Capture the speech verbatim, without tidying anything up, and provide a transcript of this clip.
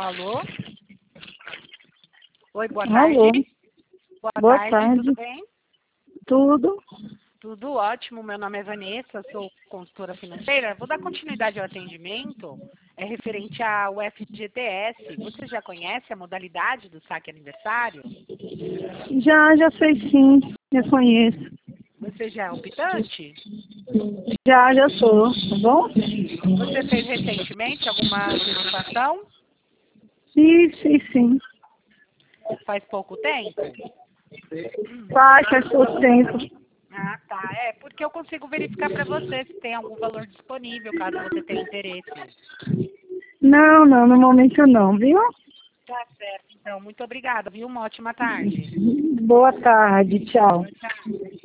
Alô? Oi, boa Alô? tarde. Boa, Boa tarde, tarde. tudo bem? Tudo? Tudo ótimo, meu nome é Vanessa, sou consultora financeira. Vou dar continuidade ao atendimento, é referente ao F G T S. Você já conhece a modalidade do saque aniversário? Já, já sei sim, já conheço. Você já é optante? Já, já sou, tá bom? Você fez recentemente alguma antecipação? Sim, sim, sim. Faz pouco tempo? Faz, faz pouco tempo. Ah, tá. É, porque eu consigo verificar para você se tem algum valor disponível, caso você tenha interesse. Não, não, no momento não, viu? Tá certo, então. Muito obrigada, viu? Uma ótima tarde. Boa tarde, tchau. Tchau.